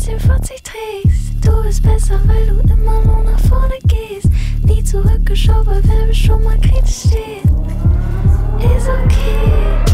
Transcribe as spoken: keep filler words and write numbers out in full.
vierzig trägst. Du bist besser, weil du immer nur nach vorne gehst. Nie zurückgeschaut, weil wer schon mal kritisch steht. Ist okay.